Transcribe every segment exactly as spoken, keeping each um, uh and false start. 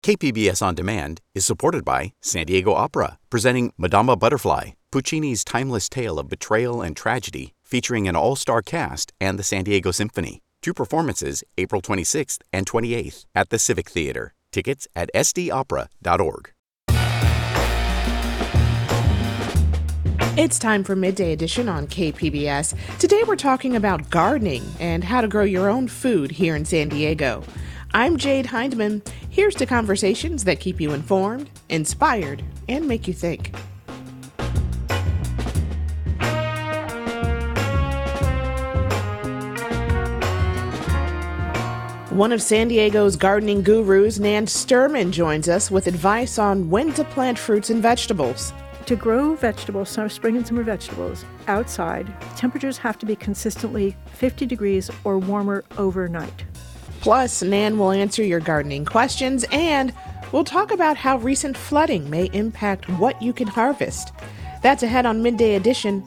K P B S On Demand is supported by San Diego Opera, presenting Madama Butterfly, Puccini's timeless tale of betrayal and tragedy, featuring an all-star cast and the San Diego Symphony. Two performances, April twenty-sixth and twenty-eighth at the Civic Theater. Tickets at s d opera dot org. It's time for Midday Edition on K P B S. Today we're talking about gardening and how to grow your own food here in San Diego. I'm Jade Hindman. Here's to conversations that keep you informed, inspired, and make you think. One of San Diego's gardening gurus, Nan Sturman, joins us with advice on when to plant fruits and vegetables. To grow vegetables, summer, spring and summer vegetables, outside, temperatures have to be consistently fifty degrees or warmer overnight. Plus, Nan will answer your gardening questions, and we'll talk about how recent flooding may impact what you can harvest. That's ahead on Midday Edition.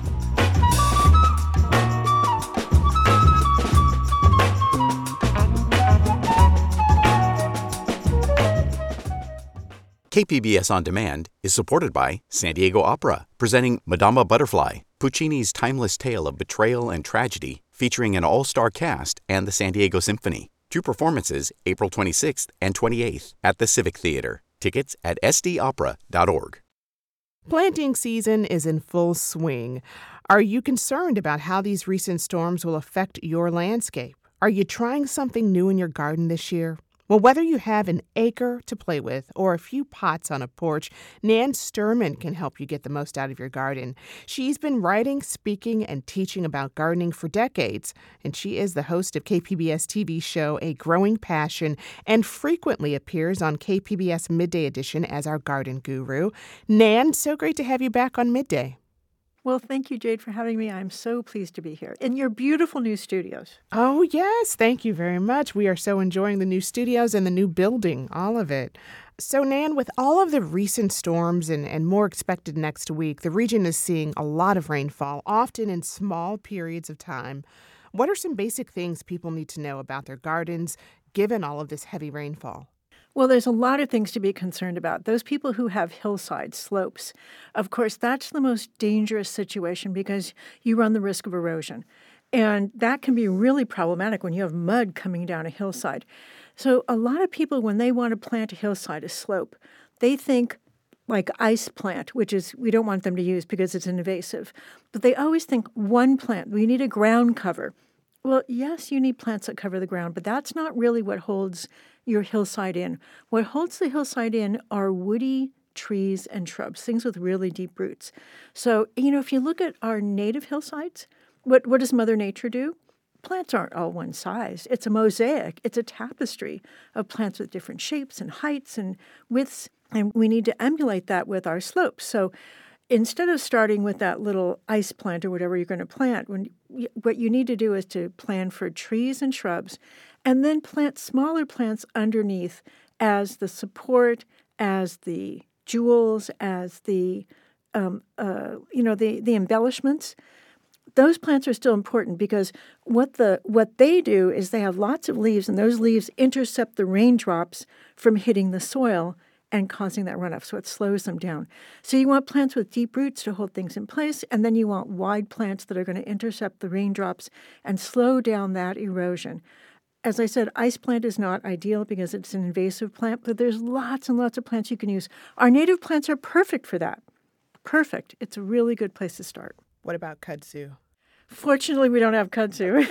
K P B S On Demand is supported by San Diego Opera, presenting Madama Butterfly, Puccini's timeless tale of betrayal and tragedy, featuring an all-star cast and the San Diego Symphony. Two performances, April twenty-sixth and twenty-eighth at the Civic Theater. Tickets at s d opera dot org. Planting season is in full swing. Are you concerned about how these recent storms will affect your landscape? Are you trying something new in your garden this year? Well, whether you have an acre to play with or a few pots on a porch, Nan Sturman can help you get the most out of your garden. She's been writing, speaking, and teaching about gardening for decades, and she is the host of K P B S T V show A Growing Passion and frequently appears on K P B S Midday Edition as our garden guru. Nan, so great to have you back on Midday. Well, thank you, Jade, for having me. I'm so pleased to be here in your beautiful new studios. Oh, yes. Thank you very much. We are so enjoying the new studios and the new building, all of it. So, Nan, with all of the recent storms and, and more expected next week, the region is seeing a lot of rainfall, often in small periods of time. What are some basic things people need to know about their gardens, given all of this heavy rainfall? Well, there's a lot of things to be concerned about. Those people who have hillsides, slopes, of course, that's the most dangerous situation because you run the risk of erosion. And that can be really problematic when you have mud coming down a hillside. So a lot of people, when they want to plant a hillside, a slope, they think like ice plant, which is we don't want them to use because it's invasive. But they always think one plant. We need a ground cover. Well, yes, you need plants that cover the ground, but that's not really what holds your hillside in. What holds the hillside in are woody trees and shrubs, things with really deep roots. So, you know, if you look at our native hillsides, what, what does Mother Nature do? Plants aren't all one size. It's a mosaic. It's a tapestry of plants with different shapes and heights and widths, and we need to emulate that with our slopes. So instead of starting with that little ice plant or whatever you're going to plant, when you, what you need to do is to plan for trees and shrubs and then plant smaller plants underneath as the support, as the jewels, as the, um, uh, you know, the, the embellishments. Those plants are still important because what the what they do is they have lots of leaves, and those leaves intercept the raindrops from hitting the soil and causing that runoff, so it slows them down. So you want plants with deep roots to hold things in place, and then you want wide plants that are going to intercept the raindrops and slow down that erosion. As I said, ice plant is not ideal because it's an invasive plant, but there's lots and lots of plants you can use. Our native plants are perfect for that. Perfect. It's a really good place to start. What about kudzu? Fortunately, we don't have kudzu.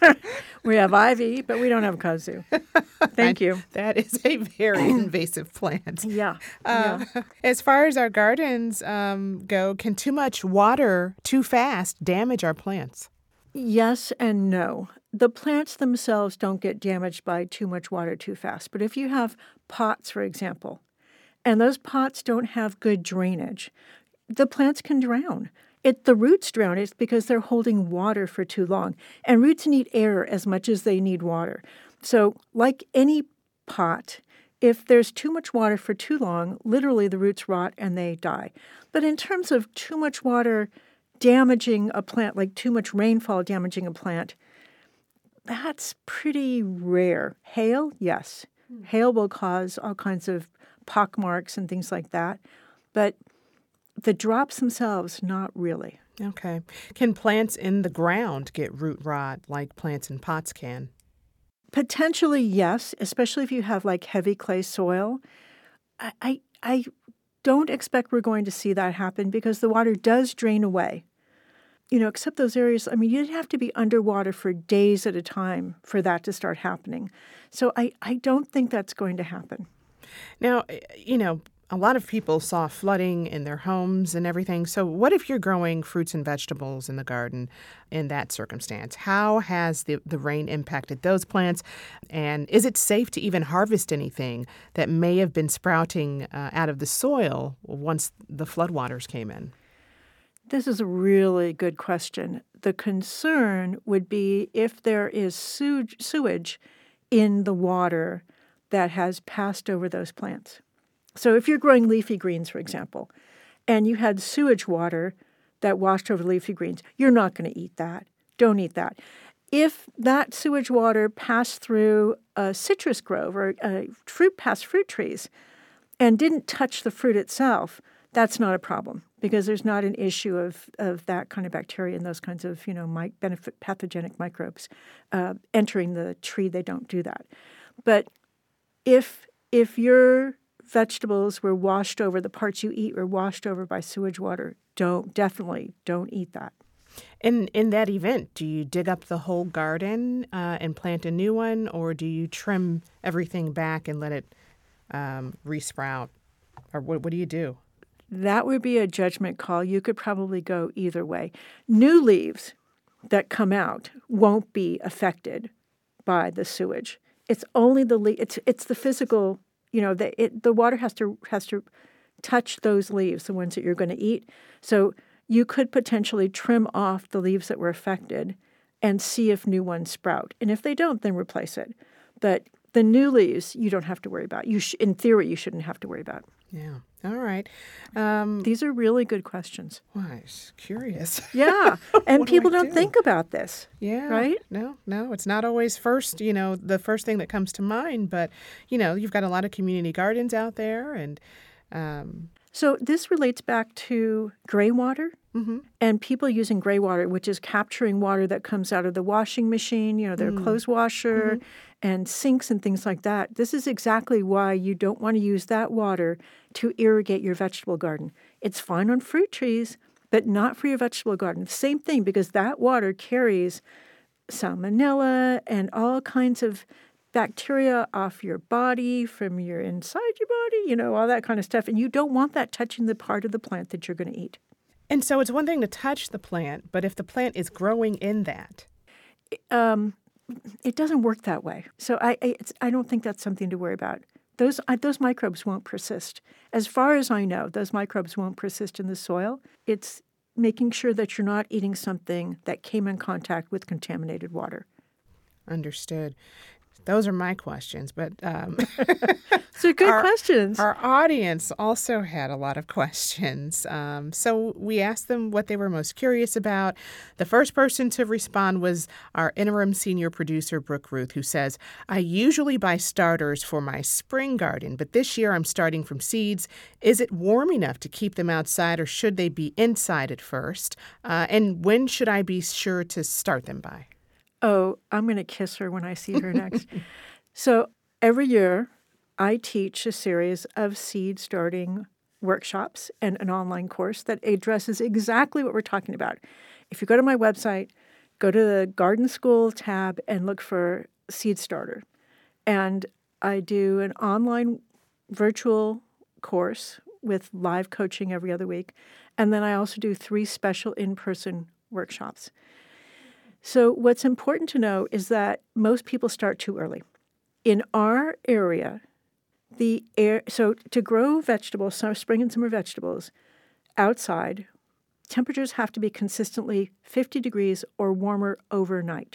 We have ivy, but we don't have kudzu. Thank you. That is a very invasive plant. Yeah. Uh, yeah. As far as our gardens um, go, can too much water too fast damage our plants? Yes and no. The plants themselves don't get damaged by too much water too fast. But if you have pots, for example, and those pots don't have good drainage, the plants can drown. It, the roots drown. It's because they're holding water for too long. And roots need air as much as they need water. So like any pot, if there's too much water for too long, literally the roots rot and they die. But in terms of too much water damaging a plant, like too much rainfall damaging a plant, that's pretty rare. Hail, yes. Hmm. Hail will cause all kinds of pock marks and things like that. But the drops themselves, not really. Okay. Can plants in the ground get root rot like plants in pots can? Potentially, yes, especially if you have like heavy clay soil. I, I, I don't expect we're going to see that happen because the water does drain away. You know, except those areas, I mean, you'd have to be underwater for days at a time for that to start happening. So I, I don't think that's going to happen. Now, you know, a lot of people saw flooding in their homes and everything. So what if you're growing fruits and vegetables in the garden in that circumstance? How has the, the rain impacted those plants? And is it safe to even harvest anything that may have been sprouting uh, out of the soil once the floodwaters came in? This is a really good question. The concern would be if there is sewage, sewage in the water that has passed over those plants. So if you're growing leafy greens, for example, and you had sewage water that washed over leafy greens, you're not going to eat that. Don't eat that. If that sewage water passed through a citrus grove or a fruit past fruit trees and didn't touch the fruit itself, that's not a problem because there's not an issue of, of that kind of bacteria and those kinds of, you know, my, benefit, pathogenic microbes uh, entering the tree. They don't do that. But if if your vegetables were washed over, the parts you eat were washed over by sewage water, don't definitely don't eat that. In in that event, do you dig up the whole garden uh, and plant a new one, or do you trim everything back and let it um, resprout, or what what do you do? That would be a judgment call. You could probably go either way. New leaves that come out won't be affected by the sewage. It's only the le- it's it's the physical, you know, the it, the water has to has to touch those leaves, the ones that you're going to eat. So you could potentially trim off the leaves that were affected and see if new ones sprout. And if they don't, then replace it. But the new leaves, you don't have to worry about. You sh- in theory, you shouldn't have to worry about. Yeah. All right. Um, These are really good questions. well, I was curious. Yeah. And What do people I don't do? think about this. Yeah. Right? No, no, it's not always first, you know, the first thing that comes to mind. But, you know, you've got a lot of community gardens out there. And um, So this relates back to gray water mm-hmm. and people using gray water, which is capturing water that comes out of the washing machine, you know, their Mm. clothes washer Mm-hmm. and sinks and things like that. This is exactly why you don't want to use that water to irrigate your vegetable garden. It's fine on fruit trees, but not for your vegetable garden. Same thing, because that water carries salmonella and all kinds of bacteria off your body, from your inside your body, you know, all that kind of stuff. And you don't want that touching the part of the plant that you're going to eat. And so it's one thing to touch the plant, but if the plant is growing in that. Um, it doesn't work that way. So I I, it's, I don't think that's something to worry about. Those I, those microbes won't persist. As far as I know, those microbes won't persist in the soil. It's making sure that you're not eating something that came in contact with contaminated water. Understood. Those are my questions, but um, So good our, questions. Our audience also had a lot of questions. Um, so we asked them what they were most curious about. The first person to respond was our interim senior producer, Brooke Ruth, who says, I usually buy starters for my spring garden, but this year I'm starting from seeds. Is it warm enough to keep them outside, or should they be inside at first? Uh, and when should I be sure to start them by? Oh, I'm going to kiss her when I see her next. So every year, I teach a series of seed starting workshops and an online course that addresses exactly what we're talking about. If you go to my website, go to the Garden School tab and look for Seed Starter. And I do an online virtual course with live coaching every other week. And then I also do three special in-person workshops. So what's important to know is that most people start too early. In our area, the air so to grow vegetables, summer, spring and summer vegetables outside, temperatures have to be consistently fifty degrees or warmer overnight.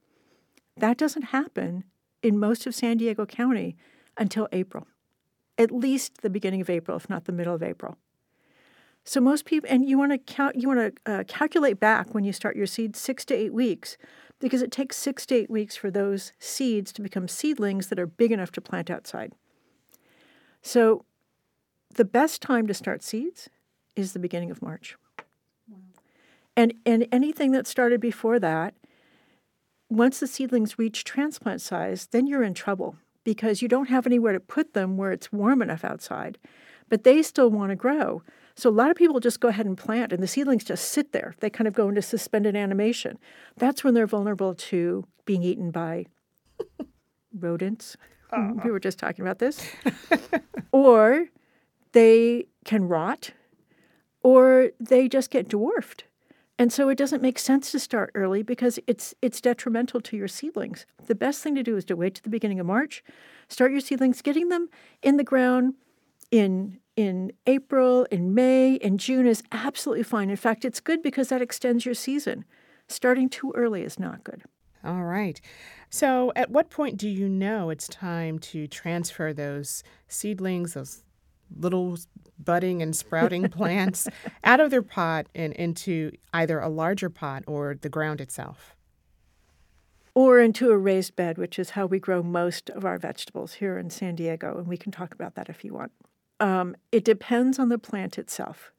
That doesn't happen in most of San Diego County until April, at least the beginning of April, if not the middle of April. So most people, and you want to count, you want to uh, calculate back when you start your seed six to eight weeks, because it takes six to eight weeks for those seeds to become seedlings that are big enough to plant outside. So the best time to start seeds is the beginning of March. Wow. And and anything that started before that, once the seedlings reach transplant size, then you're in trouble because you don't have anywhere to put them where it's warm enough outside, but they still want to grow. So a lot of people just go ahead and plant, and the seedlings just sit there. They kind of go into suspended animation. That's when they're vulnerable to being eaten by rodents. Uh-huh. We were just talking about this. Or they can rot, or they just get dwarfed. And so it doesn't make sense to start early because it's it's detrimental to your seedlings. The best thing to do is to wait to the beginning of March, start your seedlings, getting them in the ground in in April, in May, in June is absolutely fine. In fact, it's good because that extends your season. Starting too early is not good. All right. So at what point do you know it's time to transfer those seedlings, those little budding and sprouting plants, out of their pot and into either a larger pot or the ground itself? Or into a raised bed, which is how we grow most of our vegetables here in San Diego, and we can talk about that if you want. Um, it depends on the plant itself.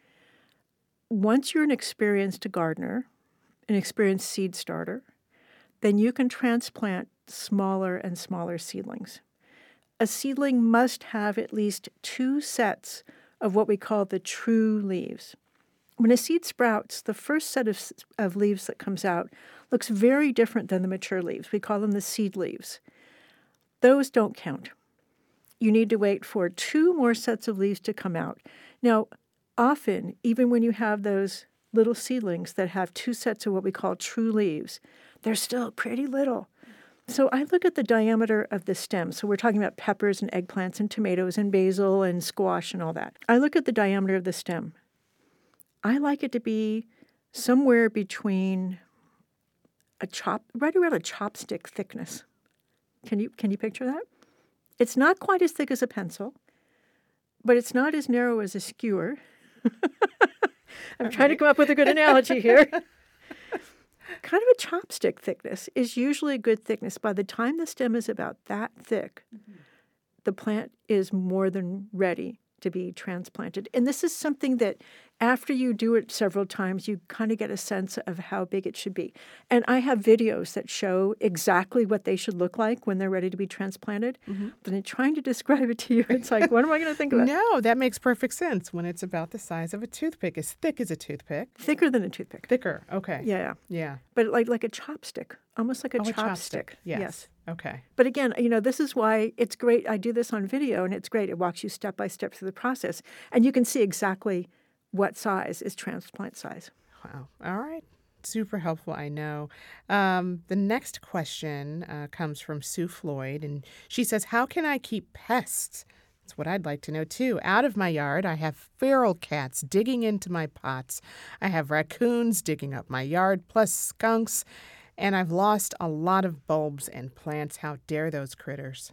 Once you're an experienced gardener, an experienced seed starter, then you can transplant smaller and smaller seedlings. A seedling must have at least two sets of what we call the true leaves. When a seed sprouts, the first set of, of leaves that comes out looks very different than the mature leaves. We call them the seed leaves. Those don't count. You need to wait for two more sets of leaves to come out. Now, often, even when you have those little seedlings that have two sets of what we call true leaves, they're still pretty little. So I look at the diameter of the stem. So we're talking about peppers and eggplants and tomatoes and basil and squash and all that. I look at the diameter of the stem. I like it to be somewhere between a chop, right around a chopstick thickness. Can you can you picture that? It's not quite as thick as a pencil, but it's not as narrow as a skewer. I'm trying to come up with a good analogy here. Kind of a chopstick thickness is usually a good thickness. By the time the stem is about that thick, mm-hmm. the plant is more than ready to be transplanted. And this is something that after you do it several times, you kind of get a sense of how big it should be. And I have videos that show exactly what they should look like when they're ready to be transplanted. Mm-hmm. But in trying to describe it to you, it's like, what am I going to think about? No, that makes perfect sense when it's about the size of a toothpick. As thick as a toothpick. Thicker than a toothpick. Thicker, okay. Yeah. Yeah. But like like a chopstick, almost like a oh, chopstick. A chopstick. Yes. yes. Okay. But again, you know, this is why it's great. I do this on video, and it's great. It walks you step by step through the process, and you can see exactly what size is transplant size. Wow. All right. Super helpful, I know. Um, the next question uh, comes from Sue Floyd, and she says, how can I keep pests? That's what I'd like to know, too. Out of my yard, I have feral cats digging into my pots. I have raccoons digging up my yard, plus skunks. And I've lost a lot of bulbs and plants. How dare those critters?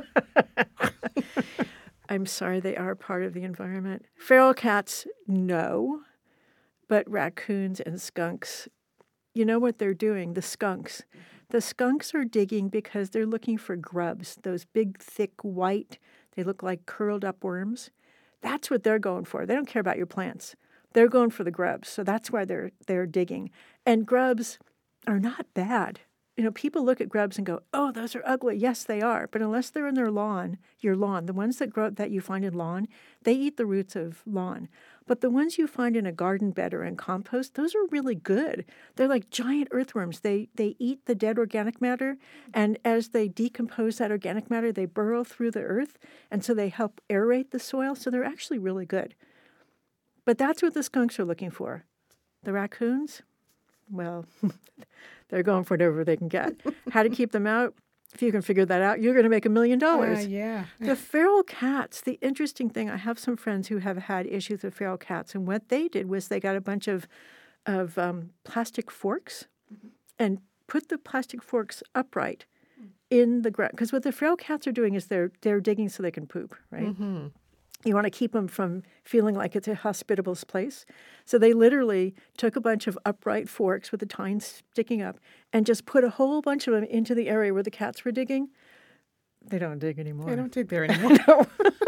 I'm sorry, they are part of the environment. Feral cats, no. But raccoons and skunks, you know what they're doing, the skunks. The skunks are digging because they're looking for grubs, those big, thick, white, they look like curled up worms. That's what they're going for. They don't care about your plants. They're going for the grubs. So that's why they're they're digging. And grubs are not bad. You know, people look at grubs and go, oh, those are ugly. Yes, they are. But unless they're in their lawn, your lawn, the ones that grow that you find in lawn, they eat the roots of lawn. But the ones you find in a garden bed or in compost, those are really good. They're like giant earthworms. They they eat the dead organic matter, and as they decompose that organic matter, they burrow through the earth, and so they help aerate the soil. So they're actually really good. But that's what the skunks are looking for. The raccoons, well, they're going for whatever they can get. How to keep them out? If you can figure that out, you're going to make a million dollars. Uh, yeah. The feral cats, the interesting thing, I have some friends who have had issues with feral cats, and what they did was they got a bunch of, of um, plastic forks mm-hmm. and put the plastic forks upright mm-hmm. in the ground. Because what the feral cats are doing is they're they're digging so they can poop, right? Mm-hmm. You want to keep them from feeling like it's a hospitable place. So they literally took a bunch of upright forks with the tines sticking up and just put a whole bunch of them into the area where the cats were digging. They don't dig anymore. They don't dig there anymore. No.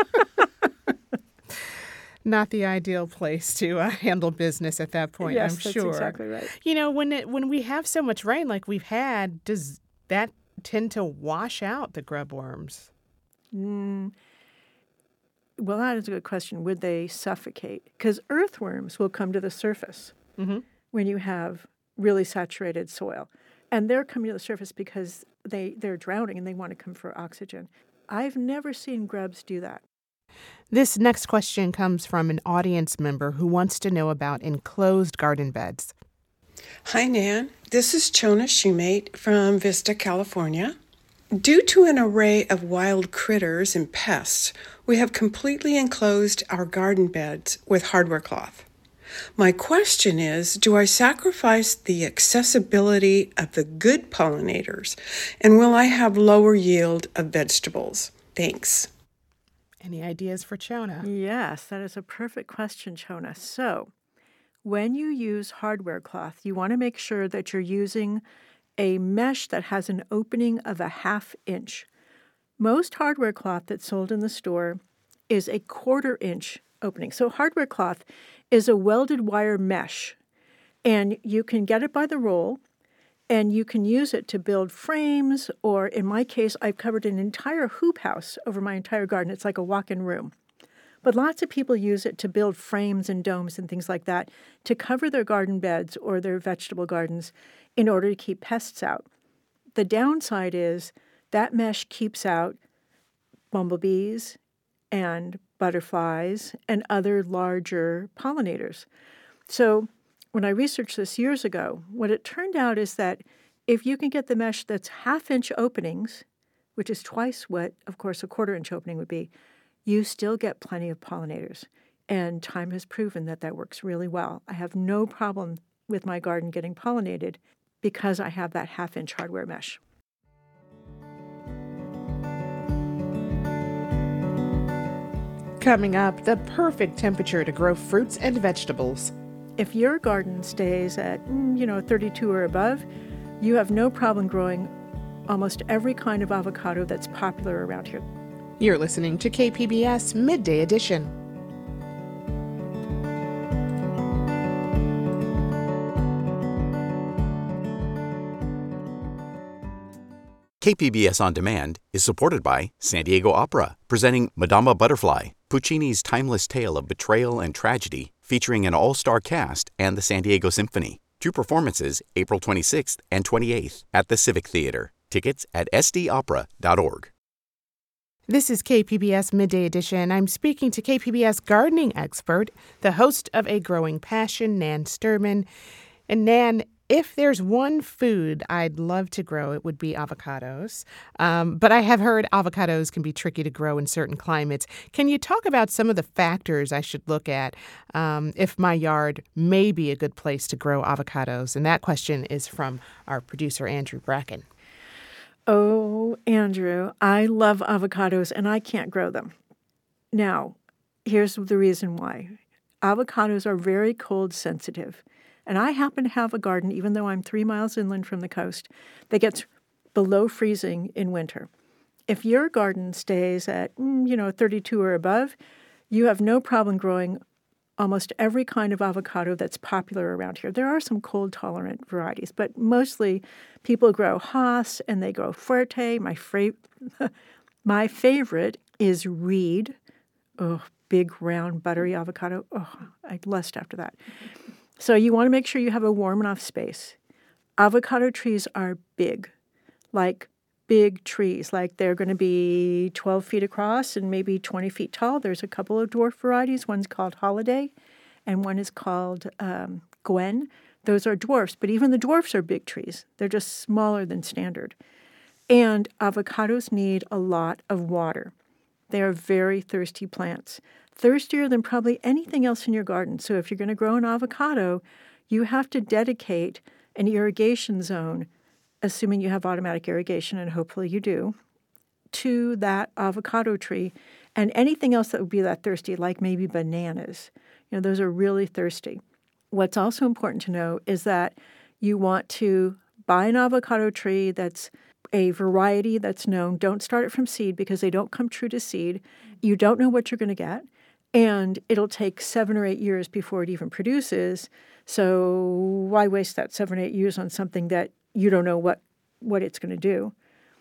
Not the ideal place to uh, handle business at that point, yes, I'm that's sure. exactly right. You know, when it, when we have so much rain like we've had, does that tend to wash out the grub worms? Mm. Well, that is a good question. Would they suffocate? Because earthworms will come to the surface Mm-hmm. when you have really saturated soil. And they're coming to the surface because they, they're drowning and they want to come for oxygen. I've never seen grubs do that. This next question comes from an audience member who wants to know about enclosed garden beds. Hi, Nan. This is Chona Shoemate from Vista, California. Due to an array of wild critters and pests, we have completely enclosed our garden beds with hardware cloth. My question is, do I sacrifice the accessibility of the good pollinators, and will I have lower yield of vegetables? Thanks. Any ideas for Chona? Yes, that is a perfect question, Chona. So, when you use hardware cloth, you want to make sure that you're using a mesh that has an opening of a half inch. Most hardware cloth that's sold in the store is a quarter inch opening. So hardware cloth is a welded wire mesh, and you can get it by the roll, and you can use it to build frames, or in my case, I've covered an entire hoop house over my entire garden. It's like a walk-in room. But lots of people use it to build frames and domes and things like that to cover their garden beds or their vegetable gardens in order to keep pests out. The downside is that mesh keeps out bumblebees and butterflies and other larger pollinators. So when I researched this years ago, what it turned out is that if you can get the mesh that's half-inch openings, which is twice what, of course, a quarter-inch opening would be, you still get plenty of pollinators. And time has proven that that works really well. I have no problem with my garden getting pollinated because I have that half-inch hardware mesh. Coming up, the perfect temperature to grow fruits and vegetables. If your garden stays at, you know, thirty-two or above, you have no problem growing almost every kind of avocado that's popular around here. You're listening to K P B S Midday Edition. K P B S On Demand is supported by San Diego Opera, presenting Madama Butterfly, Puccini's timeless tale of betrayal and tragedy, featuring an all-star cast and the San Diego Symphony. Two performances, April twenty-sixth and twenty-eighth at the Civic Theater. Tickets at s d opera dot org. This is K P B S Midday Edition. I'm speaking to K P B S gardening expert, the host of A Growing Passion, Nan Sturman. And Nan, if there's one food I'd love to grow, it would be avocados. Um, but I have heard avocados can be tricky to grow in certain climates. Can you talk about some of the factors I should look at um, if my yard may be a good place to grow avocados? And that question is from our producer, Andrew Bracken. Oh, Andrew, I love avocados and I can't grow them. Now, here's the reason why. Avocados are very cold sensitive. And I happen to have a garden, even though I'm three miles inland from the coast, that gets below freezing in winter. If your garden stays at, you know, thirty-two or above, you have no problem growing almost every kind of avocado that's popular around here. There are some cold-tolerant varieties, but mostly people grow Hass and they grow Fuerte. My, fra- my favorite is Reed. Oh, big, round, buttery avocado. Oh, I lust after that. So you want to make sure you have a warm enough space. Avocado trees are big, like big trees, like they're going to be twelve feet across and maybe twenty feet tall. There's a couple of dwarf varieties. One's called Holiday and one is called um, Gwen. Those are dwarfs, but even the dwarfs are big trees. They're just smaller than standard. And avocados need a lot of water. They are very thirsty plants. Thirstier than probably anything else in your garden. So if you're going to grow an avocado, you have to dedicate an irrigation zone, assuming you have automatic irrigation, and hopefully you do, to that avocado tree. And anything else that would be that thirsty, like maybe bananas, you know, those are really thirsty. What's also important to know is that you want to buy an avocado tree that's a variety that's known. Don't start it from seed because they don't come true to seed. You don't know what you're going to get. And it'll take seven or eight years before it even produces. So why waste that seven or eight years on something that you don't know what, what it's going to do?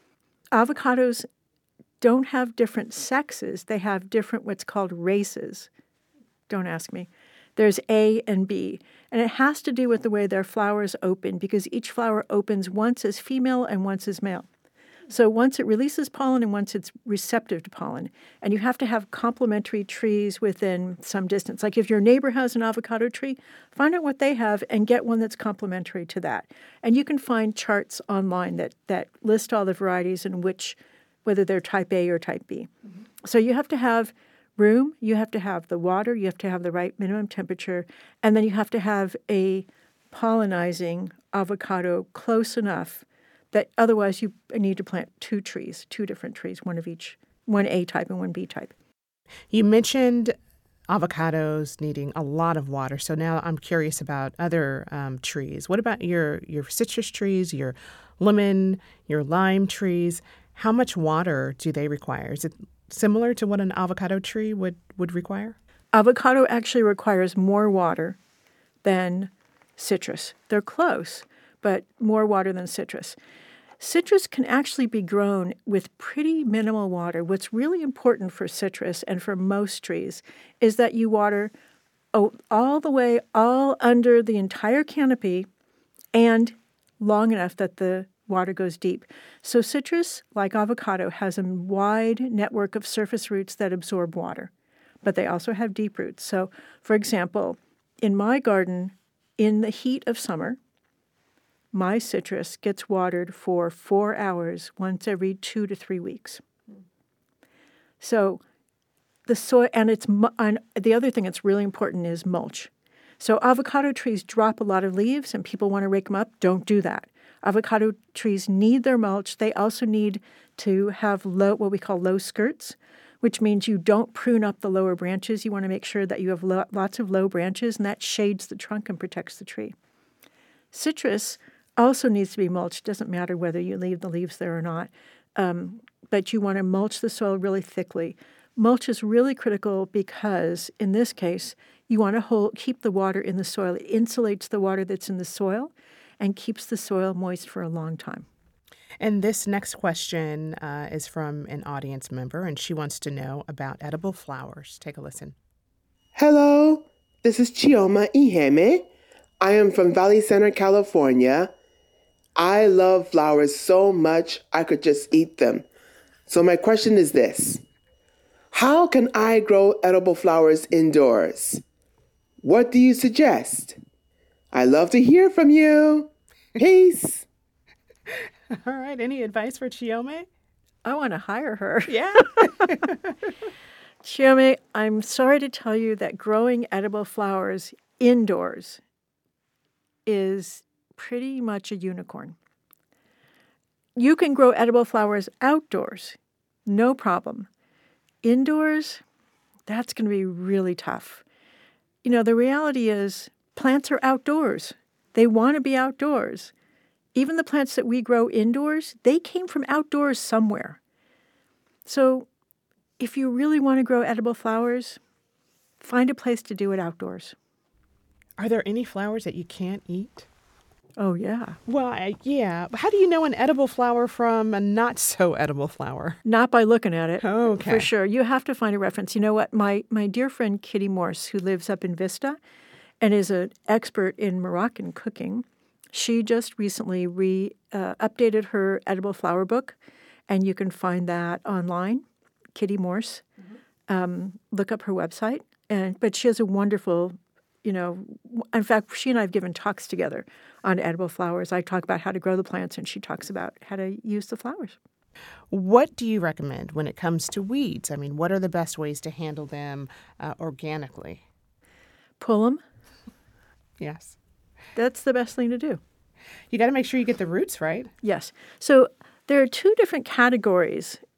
Avocados don't have different sexes. They have different what's called races. Don't ask me. There's A and B. And it has to do with the way their flowers open because each flower opens once as female and once as male. So once it releases pollen and once it's receptive to pollen. And you have to have complementary trees within some distance. Like if your neighbor has an avocado tree, find out what they have and get one that's complementary to that. And you can find charts online that, that list all the varieties and which, whether they're type A or type B. Mm-hmm. So you have to have room, you have to have the water, you have to have the right minimum temperature, and then you have to have a pollinizing avocado close enough that otherwise you need to plant two trees, two different trees, one of each, one A type and one B type. You mentioned avocados needing a lot of water, so now I'm curious about other um, trees. What about your, your citrus trees, your lemon, your lime trees? How much water do they require? Is it similar to what an avocado tree would, would require? Avocado actually requires more water than citrus. They're close, but more water than citrus. Citrus can actually be grown with pretty minimal water. What's really important for citrus and for most trees is that you water all the way, all under the entire canopy and long enough that the water goes deep. So citrus, like avocado, has a wide network of surface roots that absorb water, but they also have deep roots. So, for example, in my garden, in the heat of summer, my citrus gets watered for four hours once every two to three weeks. So the soil, and it's and the other thing that's really important is mulch. So avocado trees drop a lot of leaves, and people want to rake them up. Don't do that. Avocado trees need their mulch. They also need to have low, what we call low skirts, which means you don't prune up the lower branches. You want to make sure that you have lo- lots of low branches, and that shades the trunk and protects the tree. Citrus also needs to be mulched. Doesn't matter whether you leave the leaves there or not, um, but you want to mulch the soil really thickly. Mulch is really critical because, in this case, you want to hold, keep the water in the soil. It insulates the water that's in the soil and keeps the soil moist for a long time. And this next question uh, is from an audience member, and she wants to know about edible flowers. Take a listen. Hello, this is Chioma Iheme. I am from Valley Center, California. I love flowers so much I could just eat them. So my question is this. How can I grow edible flowers indoors? What do you suggest? I love to hear from you. Peace. All right. Any advice for Chiome? I want to hire her. Yeah. Chiome, I'm sorry to tell you that growing edible flowers indoors is pretty much a unicorn. You can grow edible flowers outdoors, no problem. Indoors, that's going to be really tough. You know, the reality is plants are outdoors. They want to be outdoors. Even the plants that we grow indoors, they came from outdoors somewhere. So if you really want to grow edible flowers, find a place to do it outdoors. Are there any flowers that you can't eat? Oh, yeah. Well, I, yeah. How do you know an edible flower from a not so edible flower? Not by looking at it. Oh, okay. For sure. You have to find a reference. You know what? My my dear friend Kitty Morse, who lives up in Vista and is an expert in Moroccan cooking, she just recently re uh, updated her edible flower book, and you can find that online. Kitty Morse. Mm-hmm. Um, look up her website. And but she has a wonderful, you know, in fact, she and I have given talks together on edible flowers. I talk about how to grow the plants, and she talks about how to use the flowers. What do you recommend when it comes to weeds? I mean, what are the best ways to handle them uh, organically? Pull them. Yes. That's the best thing to do. You got to make sure you get the roots right. Yes. So there are two different categories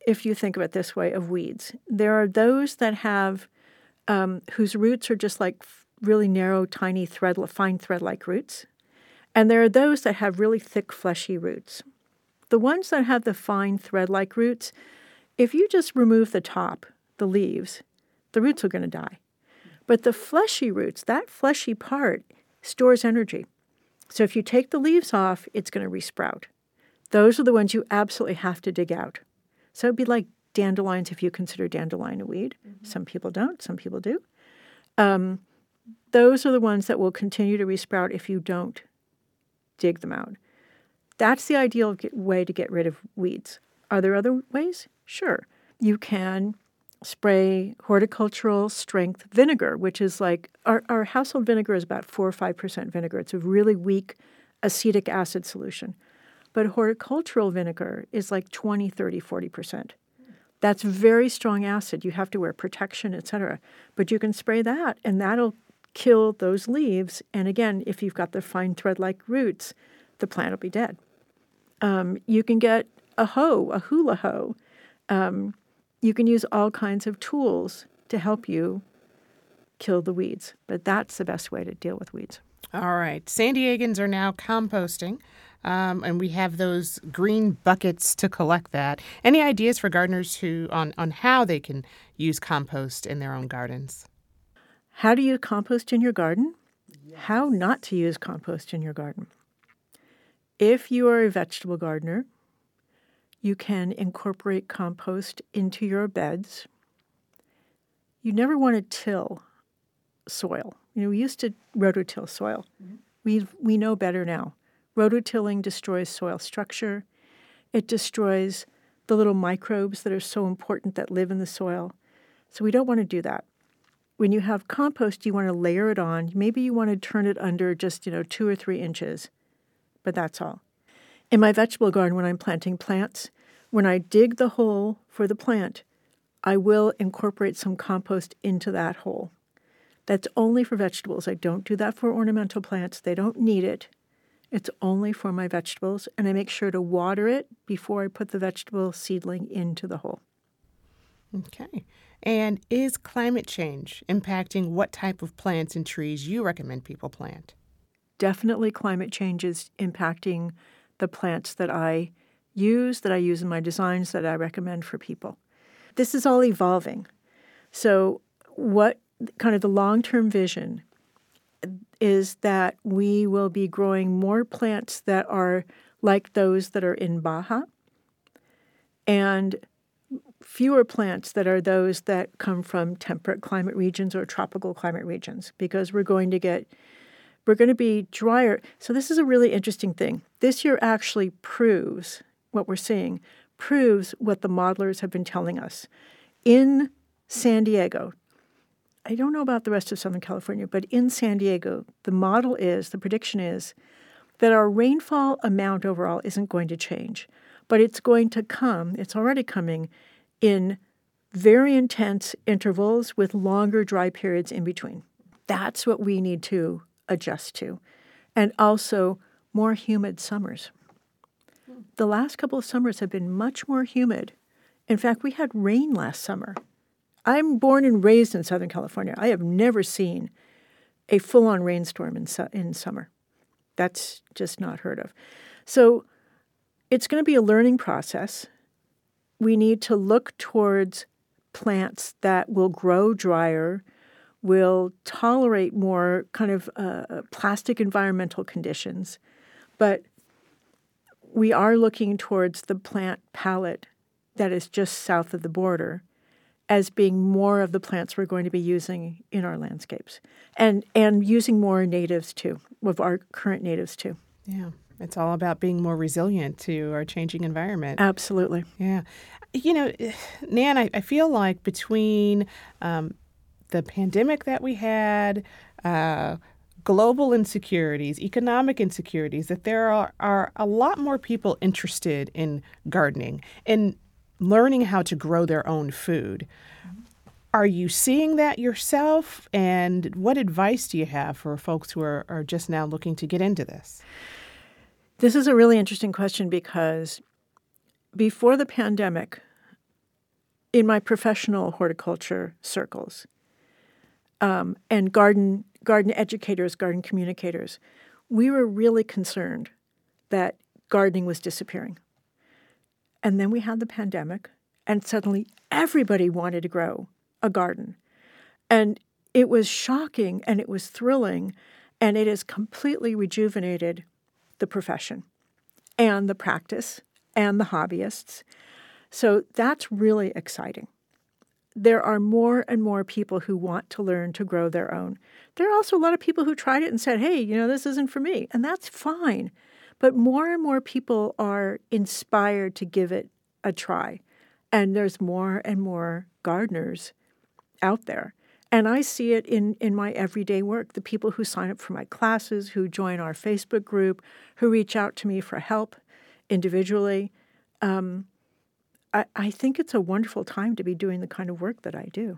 if you think of it this way, of weeds. There are those that have, um, whose roots are just like really narrow, tiny thread, fine thread-like roots. And there are those that have really thick, fleshy roots. The ones that have the fine thread-like roots, if you just remove the top, the leaves, the roots are going to die. But the fleshy roots, that fleshy part, stores energy. So if you take the leaves off, it's going to resprout. Those are the ones you absolutely have to dig out. So it'd be like dandelions if you consider dandelion a weed. Mm-hmm. Some people don't, some people do. Um, those are the ones that will continue to resprout if you don't dig them out. That's the ideal way to get rid of weeds. Are there other ways? Sure. You can spray horticultural strength vinegar, which is like, our, our household vinegar is about four or five percent vinegar. It's a really weak acetic acid solution. But horticultural vinegar is like twenty, thirty, forty percent. That's very strong acid. You have to wear protection, et cetera. But you can spray that, and that'll kill those leaves. And again, if you've got the fine thread-like roots, the plant will be dead. Um, you can get a hoe, a hula hoe. Um, you can use all kinds of tools to help you kill the weeds. But that's the best way to deal with weeds. All right. San Diegans are now composting, um, and we have those green buckets to collect that. Any ideas for gardeners who on, on how they can use compost in their own gardens? How do you compost in your garden? Yes. How not to use compost in your garden. If you are a vegetable gardener, you can incorporate compost into your beds. You never want to till soil. You know, we used to rototill soil. Mm-hmm. We we know better now. Rototilling destroys soil structure. It destroys the little microbes that are so important that live in the soil. So we don't want to do that. When you have compost, you want to layer it on. Maybe you want to turn it under just, you know, two or three inches, but that's all. In my vegetable garden, when I'm planting plants, when I dig the hole for the plant, I will incorporate some compost into that hole. That's only for vegetables. I don't do that for ornamental plants. They don't need it. It's only for my vegetables, and I make sure to water it before I put the vegetable seedling into the hole. Okay. And is climate change impacting what type of plants and trees you recommend people plant? Definitely climate change is impacting the plants that I use, that I use in my designs, that I recommend for people. This is all evolving. So what kind of the long-term vision is that we will be growing more plants that are like those that are in Baja and fewer plants that are those that come from temperate climate regions or tropical climate regions, because we're going to get, we're going to be drier. So this is a really interesting thing. This year actually proves, what we're seeing, proves what the modelers have been telling us. In San Diego, I don't know about the rest of Southern California, but in San Diego, the model is, the prediction is, that our rainfall amount overall isn't going to change, but it's going to come, it's already coming, in very intense intervals with longer dry periods in between. That's what we need to adjust to. And also more humid summers. The last couple of summers have been much more humid. In fact, we had rain last summer. I'm born and raised in Southern California. I have never seen a full-on rainstorm in, su- in summer. That's just not heard of. So it's going to be a learning process. We need to look towards plants that will grow drier, will tolerate more kind of uh, plastic environmental conditions. But we are looking towards the plant palette that is just south of the border as being more of the plants we're going to be using in our landscapes. And and using more natives, too, of our current natives, too. Yeah, it's all about being more resilient to our changing environment. Absolutely. Yeah. You know, Nan, I, I feel like between um, the pandemic that we had, uh, global insecurities, economic insecurities, that there are, are a lot more people interested in gardening and learning how to grow their own food. Are you seeing that yourself? And what advice do you have for folks who are, are just now looking to get into this? This is a really interesting question because before the pandemic, in my professional horticulture circles um, and garden garden educators, garden communicators, we were really concerned that gardening was disappearing. And then we had the pandemic, and suddenly everybody wanted to grow a garden. And it was shocking, and it was thrilling, and it has completely rejuvenated the profession and the practice and the hobbyists. So that's really exciting. There are more and more people who want to learn to grow their own. There are also a lot of people who tried it and said, hey, you know, this isn't for me, and that's fine. But more and more people are inspired to give it a try. And there's more and more gardeners out there. And I see it in, in my everyday work, the people who sign up for my classes, who join our Facebook group, who reach out to me for help individually. Um, I, I think it's a wonderful time to be doing the kind of work that I do.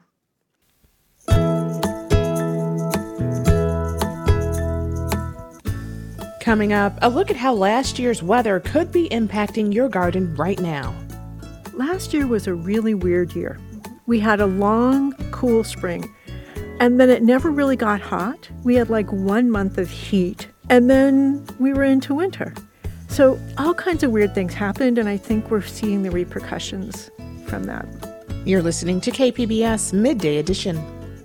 Coming up, a look at how last year's weather could be impacting your garden right now. Last year was a really weird year. We had a long, cool spring, and then it never really got hot. We had like one month of heat, and then we were into winter. So all kinds of weird things happened, and I think we're seeing the repercussions from that. You're listening to K P B S Midday Edition.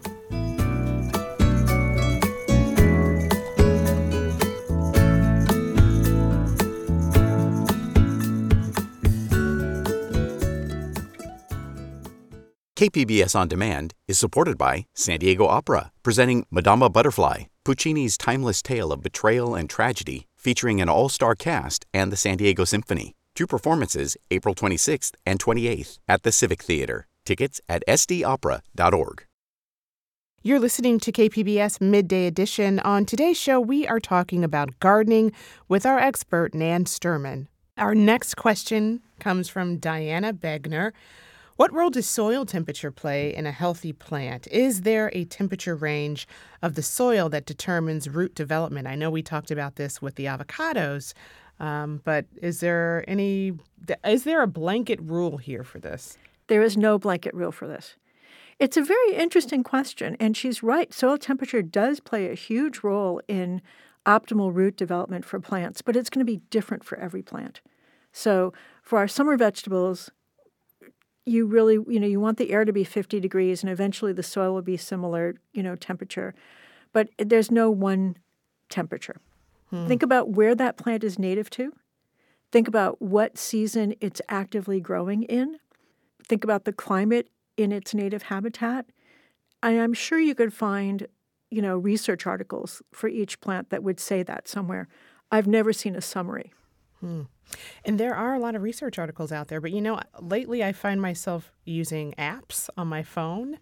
K P B S On Demand is supported by San Diego Opera, presenting Madama Butterfly, Puccini's timeless tale of betrayal and tragedy, featuring an all-star cast and the San Diego Symphony. Two performances, April twenty-sixth and twenty-eighth at the Civic Theater. Tickets at s d opera dot org. You're listening to K P B S Midday Edition. On today's show, we are talking about gardening with our expert, Nan Sturman. Our next question comes from Diana Begner. What role does soil temperature play in a healthy plant? Is there a temperature range of the soil that determines root development? I know we talked about this with the avocados, um, but is there any, is there a blanket rule here for this? There is no blanket rule for this. It's a very interesting question, and she's right. Soil temperature does play a huge role in optimal root development for plants, but it's going to be different for every plant. So for our summer vegetables, you really, you know, you want the air to be fifty degrees, and eventually the soil will be similar, you know, temperature. But there's no one temperature. Hmm. Think about where that plant is native to. Think about what season it's actively growing in. Think about the climate in its native habitat. And I'm sure you could find, you know, research articles for each plant that would say that somewhere. I've never seen a summary. Hmm. And there are a lot of research articles out there, but you know, lately I find myself using apps on my phone.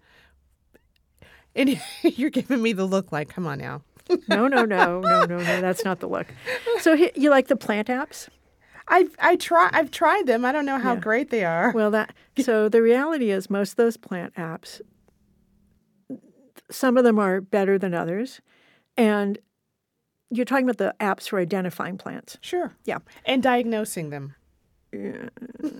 And you're giving me the look like, come on now. no, no, no, no, no, no, that's not the look. So you like the plant apps? I've I try I've tried them. I don't know how yeah. great they are. Well, that so the reality is most of those plant apps, some of them are better than others, and you're talking about the apps for identifying plants. Sure. Yeah. And diagnosing them. Yeah.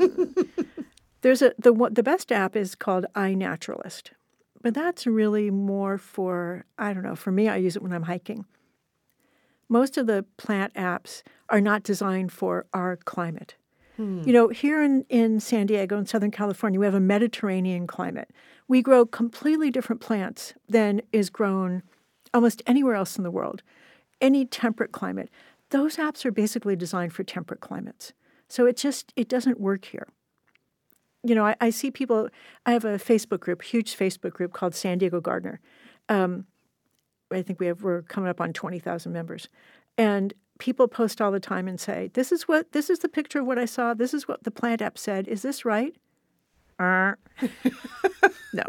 There's a the the best app is called iNaturalist. But that's really more for, I don't know, for me, I use it when I'm hiking. Most of the plant apps are not designed for our climate. Hmm. You know, here in, in San Diego, in Southern California, we have a Mediterranean climate. We grow completely different plants than is grown almost anywhere else in the world. Any temperate climate. Those apps are basically designed for temperate climates. So it just, it doesn't work here. You know, I, I see people, I have a Facebook group, huge Facebook group called San Diego Gardener. Um, I think we have, we're coming up on twenty thousand members. And people post all the time and say, this is what, this is the picture of what I saw. This is what the plant app said. Is this right? Uh, no.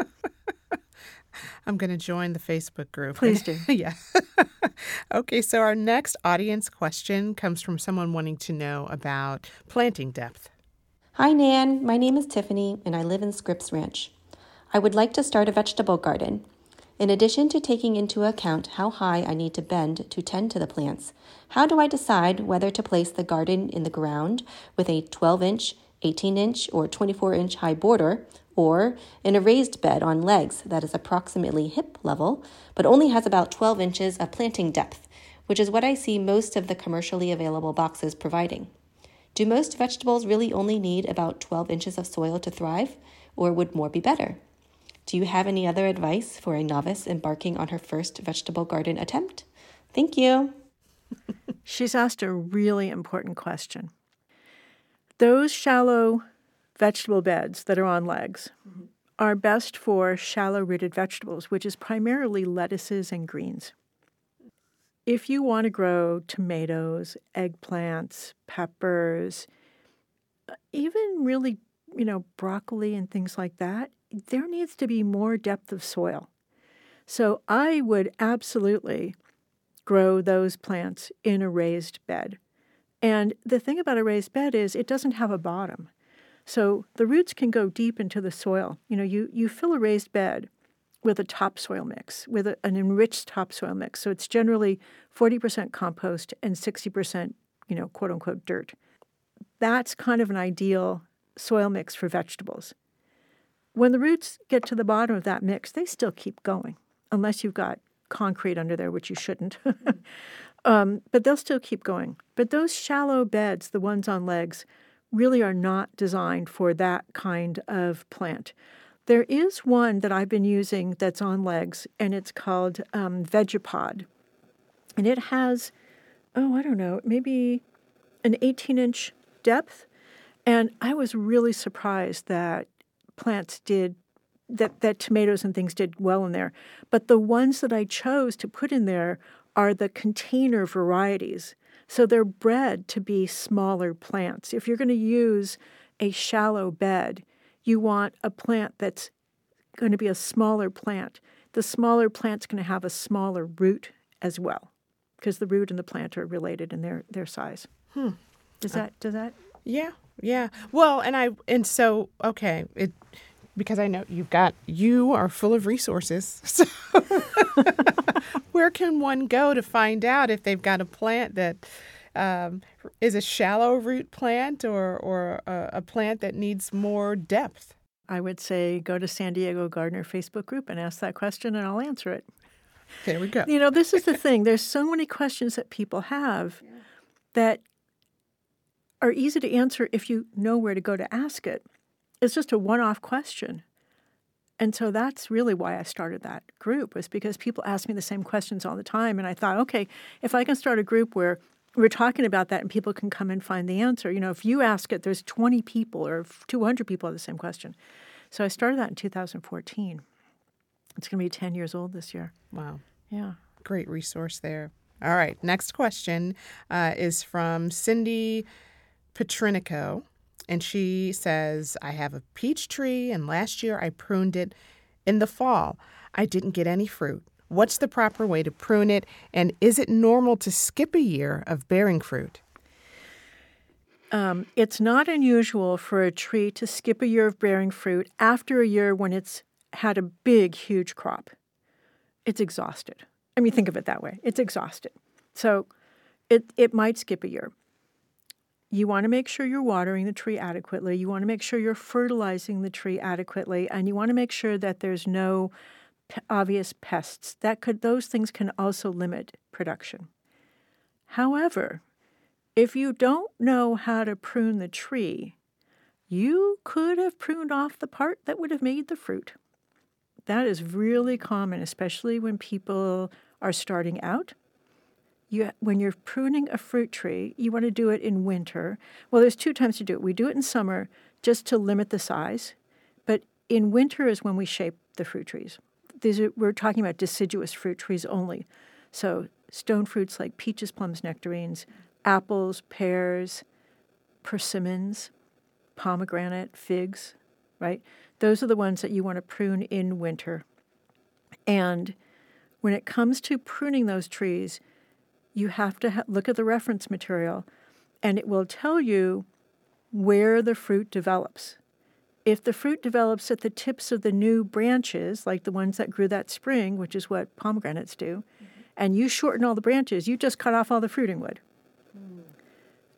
I'm going to join the Facebook group. Please do. Yeah. Okay, so our next audience question comes from someone wanting to know about planting depth. Hi, Nan. My name is Tiffany, and I live in Scripps Ranch. I would like to start a vegetable garden. In addition to taking into account how high I need to bend to tend to the plants, how do I decide whether to place the garden in the ground with a twelve-inch, eighteen inch or twenty-four inch high border, or in a raised bed on legs that is approximately hip level, but only has about twelve inches of planting depth, which is what I see most of the commercially available boxes providing. Do most vegetables really only need about twelve inches of soil to thrive, or would more be better? Do you have any other advice for a novice embarking on her first vegetable garden attempt? Thank you. She's asked a really important question. Those shallow vegetable beds that are on legs mm-hmm. are best for shallow-rooted vegetables, which is primarily lettuces and greens. If you want to grow tomatoes, eggplants, peppers, even really, you know, broccoli and things like that, there needs to be more depth of soil. So I would absolutely grow those plants in a raised bed. And the thing about a raised bed is it doesn't have a bottom. So the roots can go deep into the soil. You know, you, you fill a raised bed with a topsoil mix, with a, an enriched topsoil mix. So it's generally forty percent compost and sixty percent, you know, quote unquote dirt. That's kind of an ideal soil mix for vegetables. When the roots get to the bottom of that mix, they still keep going, unless you've got concrete under there, which you shouldn't. um, but they'll still keep going. But those shallow beds, the ones on legs, really are not designed for that kind of plant. There is one that I've been using that's on legs, and it's called um, Vegapod. And it has, oh, I don't know, maybe an eighteen-inch depth. And I was really surprised that plants did, that, that tomatoes and things did well in there. But the ones that I chose to put in there are the container varieties. So they're bred to be smaller plants. If you're going to use a shallow bed, you want a plant that's going to be a smaller plant. The smaller plant's going to have a smaller root as well, because the root and the plant are related in their, their size. Hmm. Does that, does that? Yeah, yeah. Well, and I, and so, okay, it, because I know you've got, you are full of resources. So where can one go to find out if they've got a plant that um, is a shallow root plant or, or a, a plant that needs more depth? I would say go to San Diego Gardener Facebook group and ask that question, and I'll answer it. There we go. You know, this is the thing. There's so many questions that people have yeah. that are easy to answer if you know where to go to ask it. It's just a one-off question. And so that's really why I started that group, was because people ask me the same questions all the time. And I thought, okay, if I can start a group where we're talking about that and people can come and find the answer. You know, if you ask it, there's twenty people or two hundred people have the same question. So I started that in two thousand fourteen. It's going to be ten years old this year. Wow. Yeah. Great resource there. All right. Next question uh, is from Cindy Petrinico. And she says, I have a peach tree, and last year I pruned it in the fall. I didn't get any fruit. What's the proper way to prune it? And is it normal to skip a year of bearing fruit? Um, it's not unusual for a tree to skip a year of bearing fruit after a year when it's had a big, huge crop. It's exhausted. I mean, think of it that way. It's exhausted. So it, it might skip a year. You want to make sure you're watering the tree adequately. You want to make sure you're fertilizing the tree adequately, and you want to make sure that there's no p- obvious pests. That could those things can also limit production. However, if you don't know how to prune the tree, you could have pruned off the part that would have made the fruit. That is really common, especially when people are starting out. You, when you're pruning a fruit tree, you want to do it in winter. Well, there's two times to do it. We do it in summer just to limit the size, but in winter is when we shape the fruit trees. These are, we're talking about deciduous fruit trees only. So stone fruits like peaches, plums, nectarines, apples, pears, persimmons, pomegranate, figs, right? Those are the ones that you want to prune in winter. And when it comes to pruning those trees, you have to ha- look at the reference material, and it will tell you where the fruit develops. If the fruit develops at the tips of the new branches, like the ones that grew that spring, which is what pomegranates do, mm-hmm. and you shorten all the branches, you just cut off all the fruiting wood. Mm.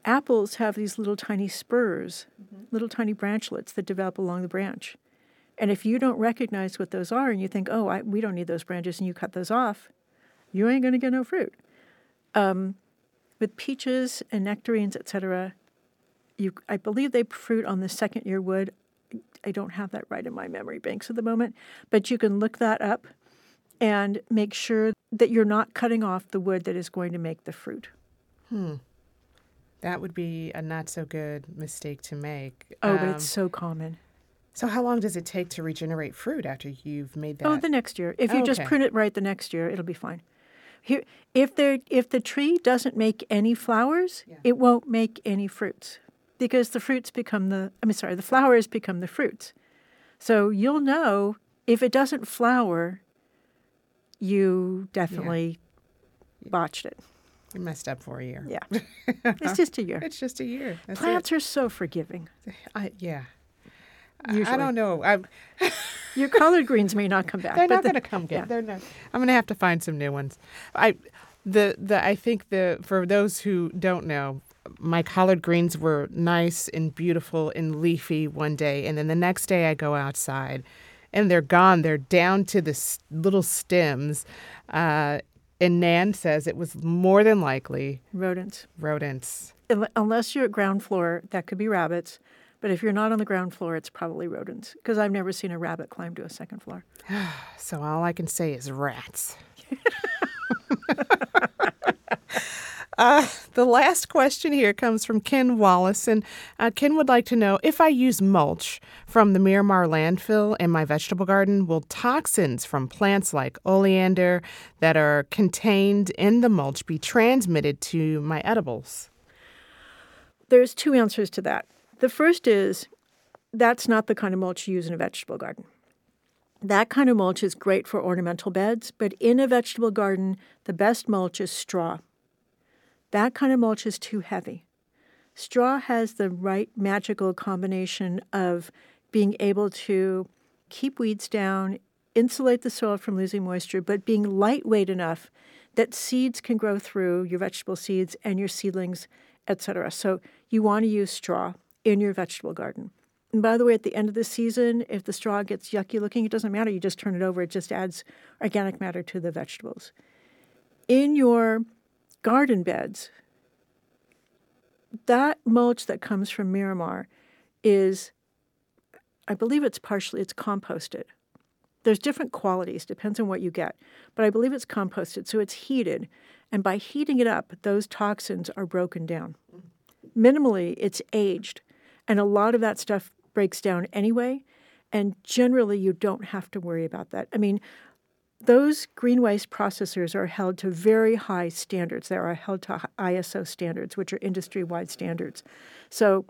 apples have these little tiny spurs, mm-hmm. little tiny branchlets that develop along the branch. And if you don't recognize what those are and you think, oh, I, we don't need those branches, and you cut those off, you ain't going to get no fruit. Um, with peaches and nectarines, et cetera, you, I believe they fruit on the second year wood. I don't have that right in my memory banks at the moment, but you can look that up and make sure that you're not cutting off the wood that is going to make the fruit. Hmm. That would be a not so good mistake to make. Oh, um, but it's so common. So how long does it take to regenerate fruit after you've made that? Oh, the next year. If you oh, just okay. prune it right the next year, it'll be fine. Here, if there, if the tree doesn't make any flowers, yeah. it won't make any fruits because the fruits become the, I mean, sorry, the flowers become the fruits. So you'll know if it doesn't flower, you definitely yeah. botched it. You messed up for a year. Yeah. It's just a year. It's just a year. That's Plants it. are so forgiving. I, yeah. Usually. I don't know. I'm Your collard greens may not come back. They're but not the, going to come. Get. Yeah. They're not. I'm going to have to find some new ones. I, the the I think the for those who don't know, my collard greens were nice and beautiful and leafy one day, and then the next day I go outside, and they're gone. They're down to the s- little stems. Uh, and Nan says it was more than likely rodents. Rodents. Unless you're at ground floor, that could be rabbits. But if you're not on the ground floor, it's probably rodents, because I've never seen a rabbit climb to a second floor. So all I can say is rats. uh, the last question here comes from Ken Wallace, and uh, Ken would like to know, if I use mulch from the Miramar landfill in my vegetable garden, will toxins from plants like oleander that are contained in the mulch be transmitted to my edibles? There's two answers to that. The first is that's not the kind of mulch you use in a vegetable garden. That kind of mulch is great for ornamental beds, but in a vegetable garden, the best mulch is straw. That kind of mulch is too heavy. Straw has the right magical combination of being able to keep weeds down, insulate the soil from losing moisture, but being lightweight enough that seeds can grow through, your vegetable seeds and your seedlings, et cetera. So you want to use straw in your vegetable garden. And by the way, at the end of the season, if the straw gets yucky looking, it doesn't matter. You just turn it over. It just adds organic matter to the vegetables. In your garden beds, that mulch that comes from Miramar is, I believe it's partially, it's composted. There's different qualities, depends on what you get. But I believe it's composted, so it's heated. And by heating it up, those toxins are broken down. Minimally, it's aged. And a lot of that stuff breaks down anyway, and generally you don't have to worry about that. I mean, those green waste processors are held to very high standards. They are held to I S O standards, which are industry-wide standards. So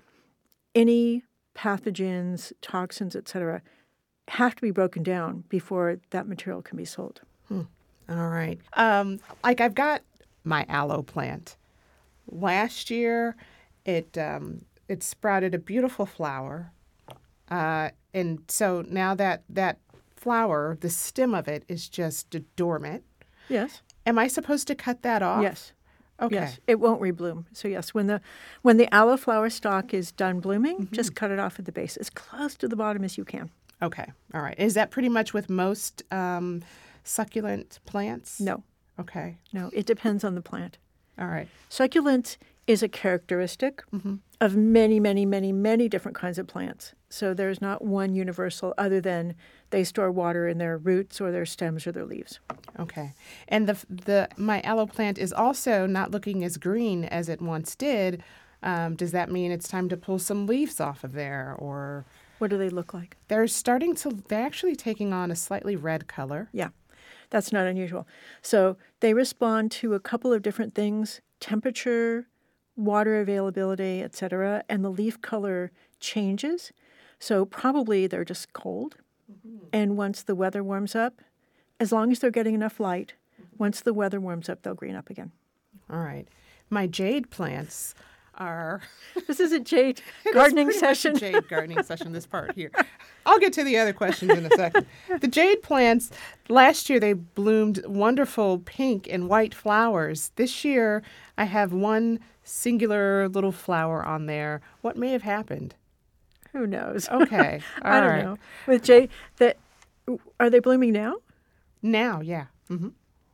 any pathogens, toxins, et cetera, have to be broken down before that material can be sold. Hmm. All right. Um, like I've got my aloe plant. Last year, it... Um, It sprouted a beautiful flower, uh, and so now that that flower, the stem of it, is just dormant. Yes. Am I supposed to cut that off? Yes. Okay. Yes. It won't rebloom. So yes, when the when the aloe flower stalk is done blooming, mm-hmm. just cut it off at the base, as close to the bottom as you can. Okay. All right. Is that pretty much with most um, succulent plants? No. Okay. No. It depends on the plant. All right. Succulent is a characteristic mm-hmm. of many, many, many, many different kinds of plants. So there's not one universal other than they store water in their roots or their stems or their leaves. Okay. And the the my aloe plant is also not looking as green as it once did. Um, does that mean it's time to pull some leaves off of there, or what do they look like? They're starting to, they're actually taking on a slightly red color. Yeah, that's not unusual. So they respond to a couple of different things, temperature, water availability, et cetera, and the leaf color changes. So probably they're just cold. Mm-hmm. And once the weather warms up, as long as they're getting enough light, once the weather warms up, they'll green up again. All right. My jade plants are... This is a jade It gardening is pretty session. much a jade gardening session, this part here. I'll get to the other questions in a second. The jade plants, last year they bloomed wonderful pink and white flowers. This year I have one singular little flower on there. What may have happened? Who knows? Okay. All I don't right. know. With jade, that are they blooming now? Now, yeah. Mm-hmm.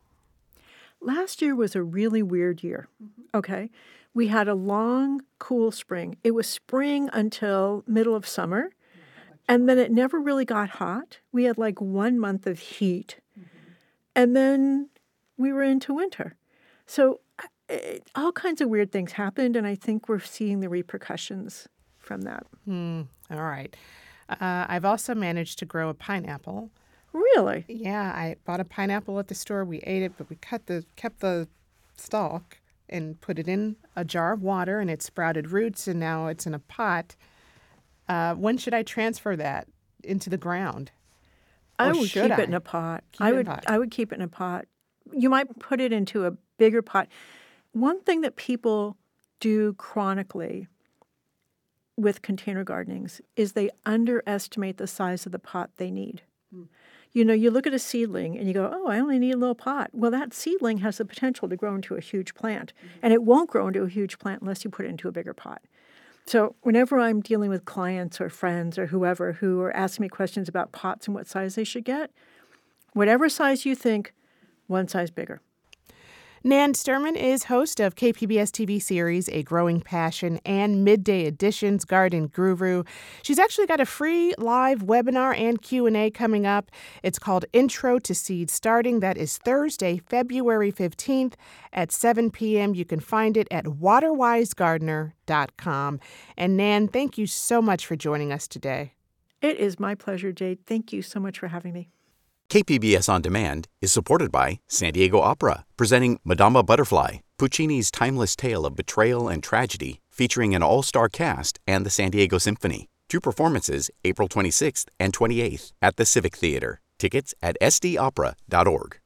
Last year was a really weird year. Okay. We had a long, cool spring. It was spring until middle of summer, and then it never really got hot. We had like one month of heat, and then we were into winter. So it, all kinds of weird things happened, and I think we're seeing the repercussions from that. Mm, all right. Uh, I've also managed to grow a pineapple. Really? Yeah, I bought a pineapple at the store. We ate it, but we cut the kept the stalk and put it in a jar of water, and it sprouted roots, and now it's in a pot. Uh, when should I transfer that into the ground? I Or would should keep I? it in a pot. Keep I it in a would. pot. I would keep it in a pot. You might put it into a bigger pot. One thing that people do chronically with container gardenings is they underestimate the size of the pot they need. Mm. You know, you look at a seedling and you go, oh, I only need a little pot. Well, that seedling has the potential to grow into a huge plant, mm-hmm. and it won't grow into a huge plant unless you put it into a bigger pot. So whenever I'm dealing with clients or friends or whoever who are asking me questions about pots and what size they should get, whatever size you think, one size bigger. Nan Sturman is host of K P B S T V series A Growing Passion and Midday Editions Garden Guru. She's actually got a free live webinar and Q and A coming up. It's called Intro to Seed Starting. That is Thursday, February fifteenth at seven p.m. You can find it at waterwise gardener dot com. And Nan, thank you so much for joining us today. It is my pleasure, Jade. Thank you so much for having me. K P B S On Demand is supported by San Diego Opera, presenting Madama Butterfly, Puccini's timeless tale of betrayal and tragedy, featuring an all-star cast and the San Diego Symphony. Two performances, April twenty-sixth and twenty-eighth at the Civic Theater. Tickets at s d opera dot org.